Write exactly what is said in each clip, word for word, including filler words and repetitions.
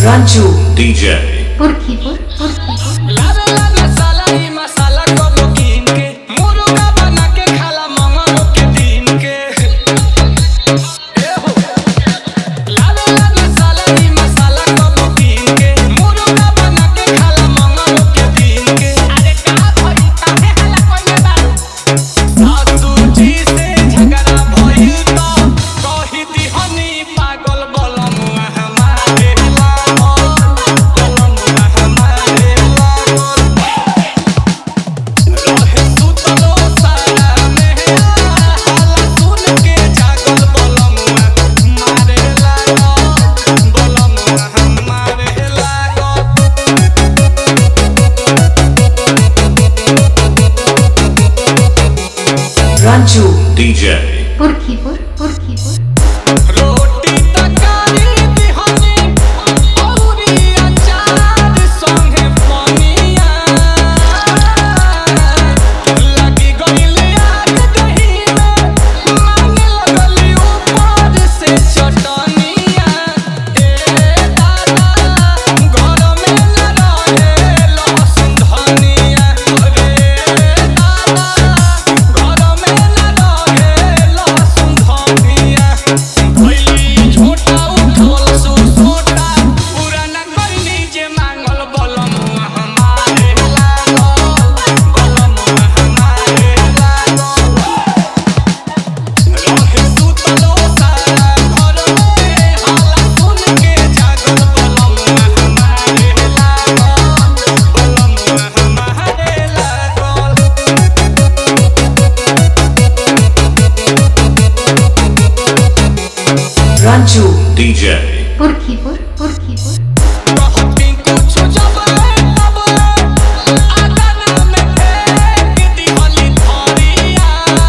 Ranchu D J Purkhipur Purkhipur लावे लावे साला ई मसाला को बुकीन के मुर्गा बना के खाला मंगरो के दिन के ए हो लावे लावे साला ई मसाला को बुकीन के मुर्गा बना के खाला मंगरो के दिन के अरे का भई काहे हला कोइले बा सासू जी से झगड़ा भइल तो कहि दिहनी पागल बलमुआ हमारे लागल बलमुआ हमारे लागल रहे सुतलो सारा में हाला सुन के जागल बलमुआ मारे लागल बलमुआ हमारे Ranchu D J Purkhipur Purkhipur रोटी तरकारी दिहनी औरी अचार संगे पनिया लगी गइल आग दही में मांगे लगली ऊपर से चटनिया ए दादा घर में न रहे लहसुन धनिया रे दादा घर में न रहे लहसुन धनिया भइली छोटा उठल सो छोटा पुराना कइनी जे मांगल बलमुआ हमारे लागल बलमुआ हमारे लागल रहे सुतलो सारा घर में हाला सुन के जागल बलमुआ हमारे लागल बलमुआ हमारे लागल Ranchu D J Purkhipur Purkhipur कहती कुछ जब तब आदन में फेंक दिहली थरिया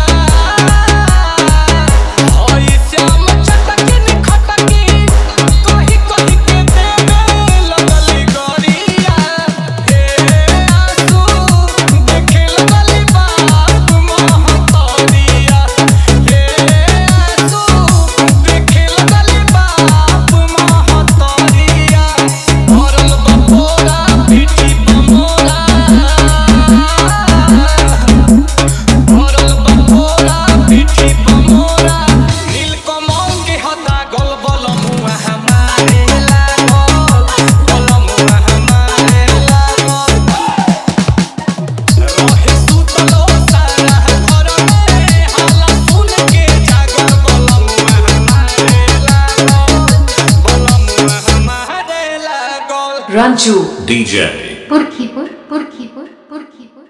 होई श्याम चटकिन खटकी कही कही के देवे लगली गरिया हे आंसू देखे लगली बाप महतरिया हे आंसू देखे लगली बाप महतरिया भरल बपोरा पीठी बमोरा भरल बपोरा पीठी बमोरा नीलकमल के हता गल बलमुआ हमारे लागल बलमुआ हमारे लागल रहे सुतलो सारा घर में हाला सुन के जागल बलमुआ हमारे लागल बलमुआ हमारे लागल Ranchu D J Purkhipur Purkhipur Purkhipur